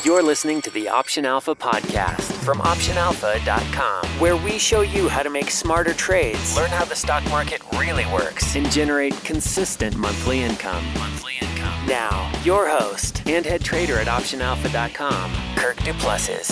You're listening to the Option Alpha podcast from OptionAlpha.com, where we show you how to make smarter trades, learn how the stock market really works, and generate consistent monthly income. Now, your host and head trader at OptionAlpha.com, Kirk Duplessis.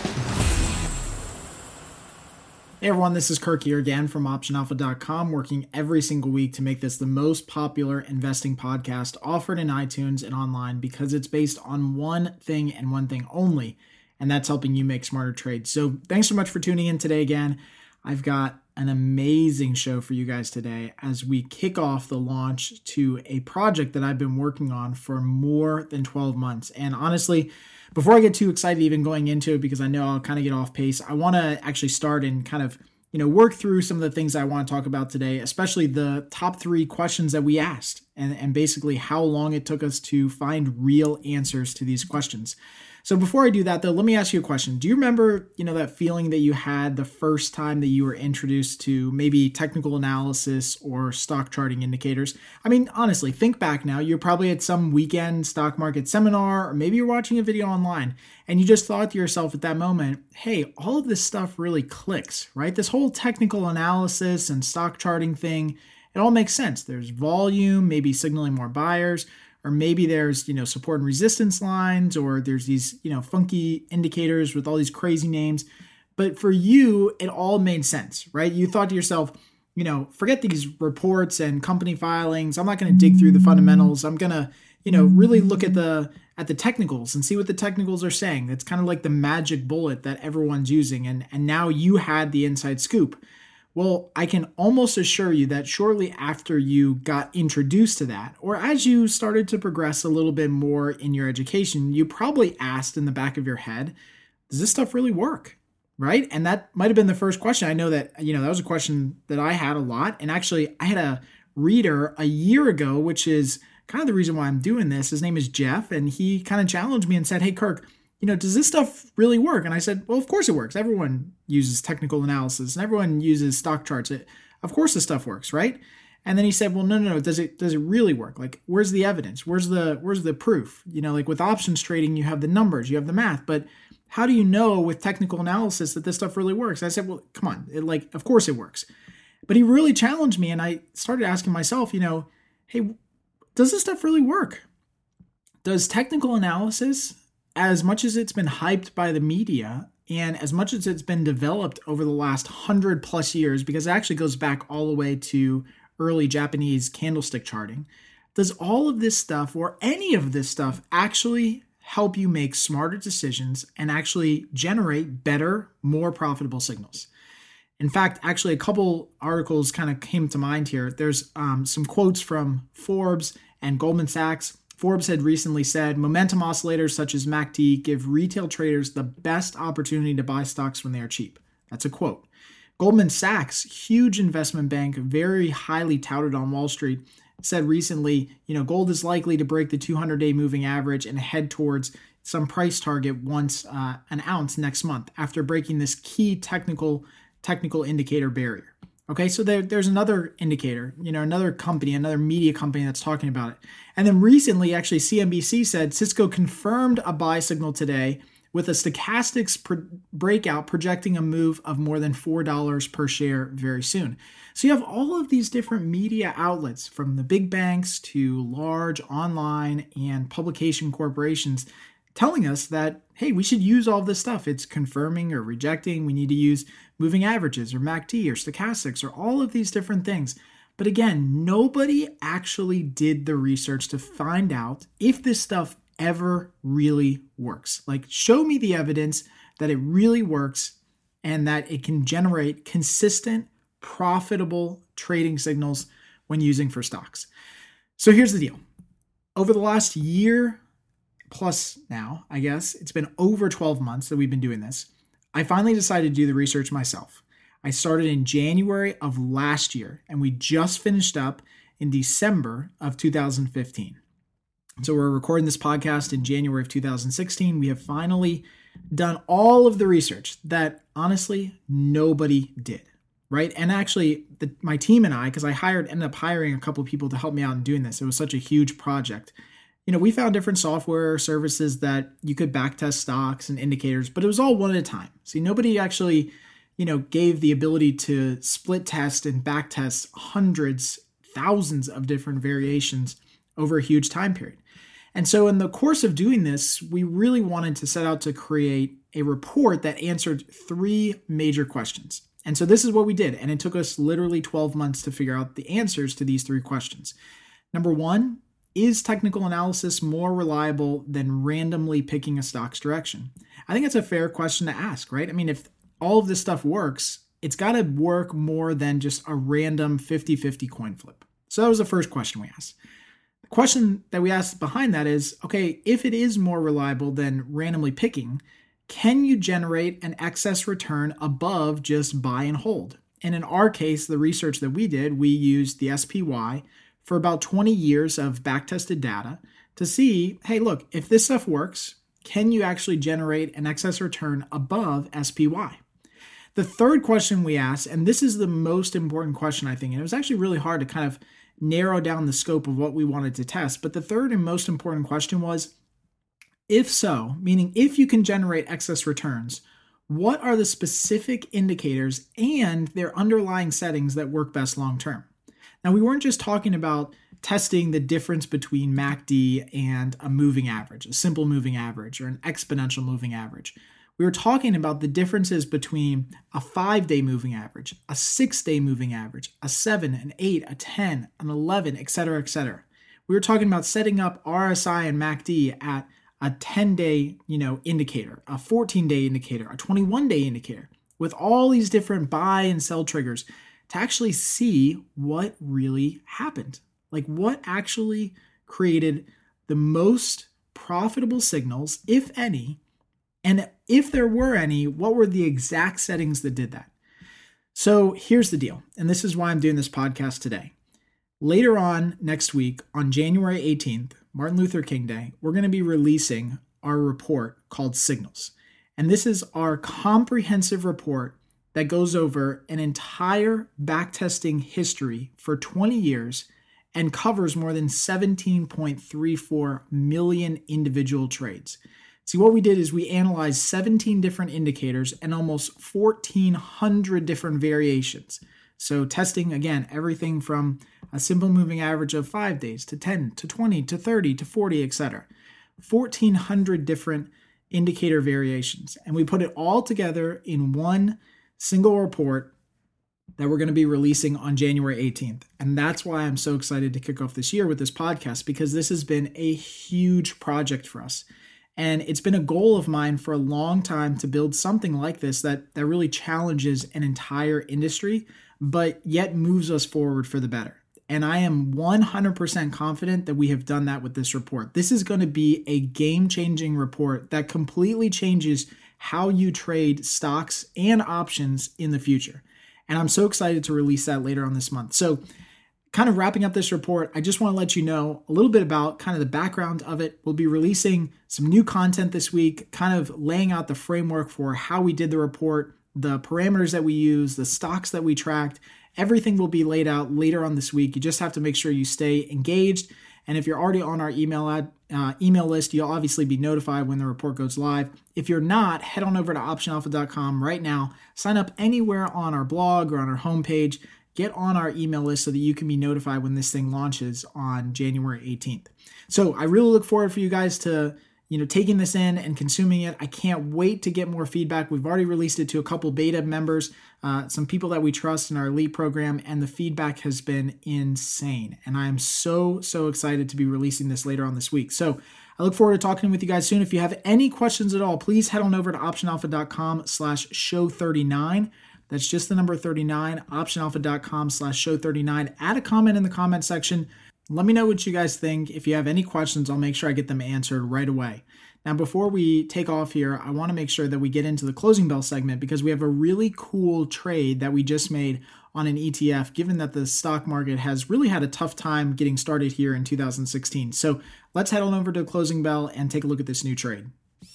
Hey everyone, this is Kirk here again from OptionAlpha.com, working every single week to make this the most popular investing podcast offered in iTunes and online because it's based on one thing and one thing only, and that's helping you make smarter trades. So thanks so much for tuning in today again. I've got an amazing show for you guys today as we kick off the launch to a project that I've been working on for more than 12 months. And honestly, before I get too excited even going into it, because I know I'll kind of get off pace, I want to actually start and kind of, work through some of the things I want to talk about today, especially the top 3 questions that we asked and basically how long it took us to find real answers to these questions. So before I do that, though, let me ask you a question. Do you remember, that feeling that you had the first time that you were introduced to maybe technical analysis or stock charting indicators? I mean, honestly, think back now. You're probably at some weekend stock market seminar, or maybe you're watching a video online, and you just thought to yourself at that moment, hey, all of this stuff really clicks, right? This whole technical analysis and stock charting thing, it all makes sense. There's volume, maybe signaling more buyers, or maybe there's, support and resistance lines, or there's these, funky indicators with all these crazy names. But for you, it all made sense, right? You thought to yourself, forget these reports and company filings. I'm not going to dig through the fundamentals. I'm going to, really look at the technicals and see what the technicals are saying. That's kind of like the magic bullet that everyone's using. And now you had the inside scoop. Well, I can almost assure you that shortly after you got introduced to that, or as you started to progress a little bit more in your education, you probably asked in the back of your head, does this stuff really work? Right? And that might have been the first question. I know that, that was a question that I had a lot. And actually, I had a reader a year ago, which is kind of the reason why I'm doing this. His name is Jeff, and he kind of challenged me and said, hey, Kirk, does this stuff really work? And I said, well, of course it works. Everyone uses technical analysis and everyone uses stock charts. Of course this stuff works, right? And then he said, well, no. Does it really work? Like, where's the evidence? Where's the proof? Like with options trading, you have the numbers, you have the math, but how do you know with technical analysis that this stuff really works? I said, well, come on. Of course it works. But he really challenged me. And I started asking myself, hey, does this stuff really work? Does technical analysis, as much as it's been hyped by the media and as much as it's been developed over the last 100 plus years, because it actually goes back all the way to early Japanese candlestick charting, does all of this stuff or any of this stuff actually help you make smarter decisions and actually generate better, more profitable signals? In fact, actually a couple articles kind of came to mind here. There's some quotes from Forbes and Goldman Sachs. Forbes had recently said, momentum oscillators such as MACD give retail traders the best opportunity to buy stocks when they are cheap. That's a quote. Goldman Sachs, huge investment bank, very highly touted on Wall Street, said recently, gold is likely to break the 200-day moving average and head towards some price target once an ounce next month after breaking this key technical indicator barrier. Okay, so there's another indicator, another company, another media company that's talking about it. And then recently, actually, CNBC said Cisco confirmed a buy signal today with a stochastics breakout projecting a move of more than $4 per share very soon. So you have all of these different media outlets, from the big banks to large online and publication corporations, telling us that, hey, we should use all this stuff. It's confirming or rejecting. We need to use moving averages or MACD or stochastics or all of these different things. But again, nobody actually did the research to find out if this stuff ever really works. Like, show me the evidence that it really works and that it can generate consistent, profitable trading signals when using for stocks. So here's the deal. Over the last year plus now, I guess, it's been over 12 months that we've been doing this. I finally decided to do the research myself. I started in January of last year, and we just finished up in December of 2015. So we're recording this podcast in January of 2016. We have finally done all of the research that honestly nobody did, right? And actually, my team and I, because I ended up hiring a couple of people to help me out in doing this. It was such a huge project. we found different software services that you could backtest stocks and indicators, but it was all one at a time. See, nobody actually, gave the ability to split test and backtest hundreds, thousands of different variations over a huge time period. And so in the course of doing this, we really wanted to set out to create a report that answered 3 major questions. And so this is what we did. And it took us literally 12 months to figure out the answers to these 3 questions. Number 1, is technical analysis more reliable than randomly picking a stock's direction? I think it's a fair question to ask, right? I mean, if all of this stuff works, it's got to work more than just a random 50-50 coin flip. So that was the first question we asked. The question that we asked behind that is, okay, if it is more reliable than randomly picking, can you generate an excess return above just buy and hold? And in our case, the research that we did, we used the SPY for about 20 years of backtested data to see, hey, look, if this stuff works, can you actually generate an excess return above SPY? The third question we asked, and this is the most important question, I think, and it was actually really hard to kind of narrow down the scope of what we wanted to test, but the third and most important question was, if so, meaning if you can generate excess returns, what are the specific indicators and their underlying settings that work best long term? Now, we weren't just talking about testing the difference between MACD and a moving average, a simple moving average, or an exponential moving average. We were talking about the differences between a 5-day moving average, a 6-day moving average, a 7, an 8, a 10, an 11, et cetera, et cetera. We were talking about setting up RSI and MACD at a 10-day, indicator, a 14-day indicator, a 21-day indicator, with all these different buy and sell triggers to actually see what really happened. Like what actually created the most profitable signals, if any, and if there were any, what were the exact settings that did that? So here's the deal, and this is why I'm doing this podcast today. Later on next week, on January 18th, Martin Luther King Day, we're going to be releasing our report called Signals. And this is our comprehensive report that goes over an entire backtesting history for 20 years and covers more than 17.34 million individual trades. See, what we did is we analyzed 17 different indicators and almost 1,400 different variations. So testing, again, everything from a simple moving average of 5 days to 10 to 20 to 30 to 40, etc. 1,400 different indicator variations. And we put it all together in one single report that we're going to be releasing on January 18th. And that's why I'm so excited to kick off this year with this podcast, because this has been a huge project for us. And it's been a goal of mine for a long time to build something like this that really challenges an entire industry, but yet moves us forward for the better. And I am 100% confident that we have done that with this report. This is going to be a game-changing report that completely changes how you trade stocks and options in the future. And I'm so excited to release that later on this month. So kind of wrapping up this report, I just want to let you know a little bit about kind of the background of it. We'll be releasing some new content this week, kind of laying out the framework for how we did the report, the parameters that we use, the stocks that we tracked. Everything will be laid out later on this week. You just have to make sure you stay engaged. And if you're already on our email list, you'll obviously be notified when the report goes live. If you're not, head on over to optionalpha.com right now. Sign up anywhere on our blog or on our homepage. Get on our email list so that you can be notified when this thing launches on January 18th. So I really look forward for you guys to taking this in and consuming it. I can't wait to get more feedback. We've already released it to a couple beta members, some people that we trust in our elite program, and the feedback has been insane. And I am so excited to be releasing this later on this week. So I look forward to talking with you guys soon. If you have any questions at all, please head on over to optionalpha.com/show39. That's just the number 39, optionalpha.com/show39. Add a comment in the comment section. Let me know what you guys think. If you have any questions, I'll make sure I get them answered right away. Now, before we take off here, I want to make sure that we get into the closing bell segment because we have a really cool trade that we just made on an ETF, given that the stock market has really had a tough time getting started here in 2016. So let's head on over to the closing bell and take a look at this new trade.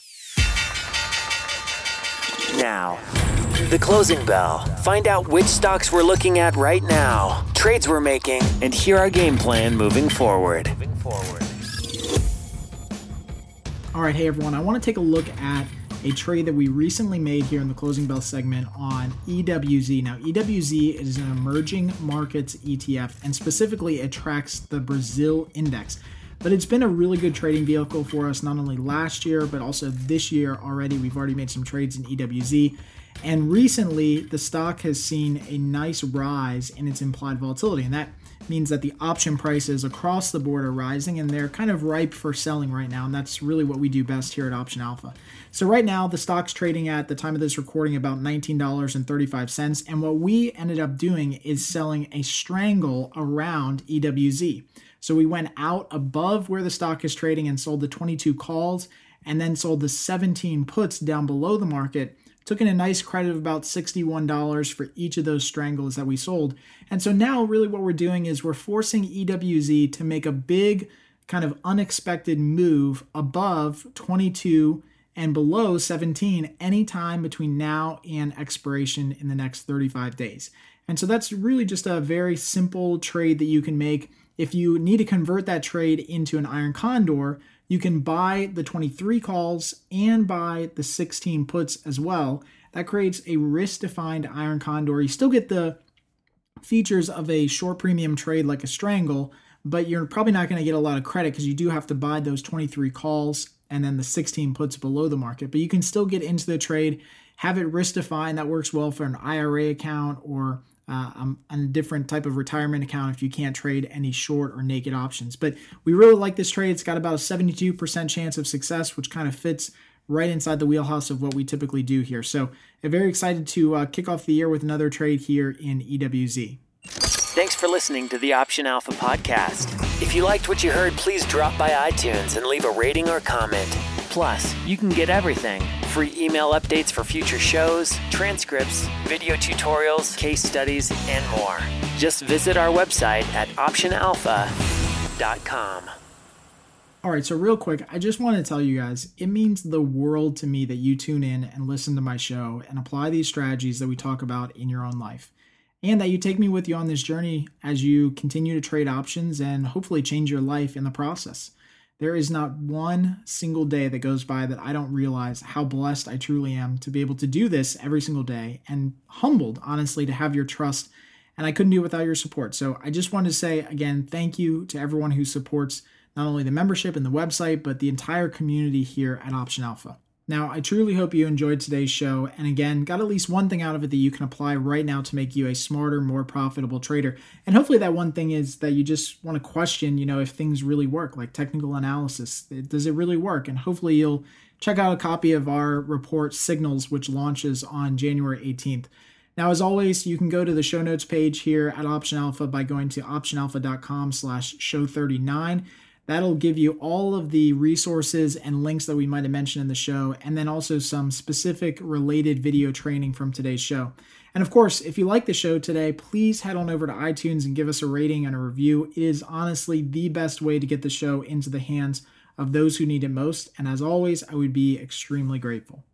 Now, the closing bell. Find out which stocks we're looking at right now, trades we're making, and hear our game plan moving forward. All right, hey everyone, I want to take a look at a trade that we recently made here in the Closing Bell segment on EWZ. Now, EWZ is an emerging markets ETF, and specifically it tracks the Brazil index. But it's been a really good trading vehicle for us, not only last year, but also this year already. We've already made some trades in EWZ. And recently, the stock has seen a nice rise in its implied volatility, and that means that the option prices across the board are rising and they're kind of ripe for selling right now, and that's really what we do best here at Option Alpha. So right now, the stock's trading at the time of this recording about $19.35, and what we ended up doing is selling a strangle around EWZ. So we went out above where the stock is trading and sold the 22 calls, and then sold the 17 puts down below the market. Took in a nice credit of about $61 for each of those strangles that we sold. And so now really what we're doing is we're forcing EWZ to make a big kind of unexpected move above 22 and below 17 anytime between now and expiration in the next 35 days. And so that's really just a very simple trade that you can make. If you need to convert that trade into an iron condor, you can buy the 23 calls and buy the 16 puts as well. That creates a risk-defined iron condor. You still get the features of a short premium trade like a strangle, but you're probably not going to get a lot of credit because you do have to buy those 23 calls and then the 16 puts below the market. But you can still get into the trade, have it risk-defined. That works well for an IRA account or a different type of retirement account if you can't trade any short or naked options. But we really like this trade. It's got about a 72% chance of success, which kind of fits right inside the wheelhouse of what we typically do here. So I'm very excited to kick off the year with another trade here in EWZ. Thanks for listening to the Option Alpha podcast. If you liked what you heard, please drop by iTunes and leave a rating or comment. Plus, you can get everything: free email updates for future shows, transcripts, video tutorials, case studies, and more. Just visit our website at optionalpha.com. All right, so real quick, I just want to tell you guys, it means the world to me that you tune in and listen to my show and apply these strategies that we talk about in your own life. And that you take me with you on this journey as you continue to trade options and hopefully change your life in the process. There is not one single day that goes by that I don't realize how blessed I truly am to be able to do this every single day, and humbled, honestly, to have your trust. And I couldn't do it without your support. So I just wanted to say, again, thank you to everyone who supports not only the membership and the website, but the entire community here at Option Alpha. Now, I truly hope you enjoyed today's show, and again, got at least one thing out of it that you can apply right now to make you a smarter, more profitable trader. And hopefully that one thing is that you just want to question, if things really work, like technical analysis. Does it really work? And hopefully you'll check out a copy of our report, Signals, which launches on January 18th. Now, as always, you can go to the show notes page here at Option Alpha by going to optionalpha.com/show39. That'll give you all of the resources and links that we might have mentioned in the show, and then also some specific related video training from today's show. And of course, if you like the show today, please head on over to iTunes and give us a rating and a review. It is honestly the best way to get the show into the hands of those who need it most. And as always, I would be extremely grateful.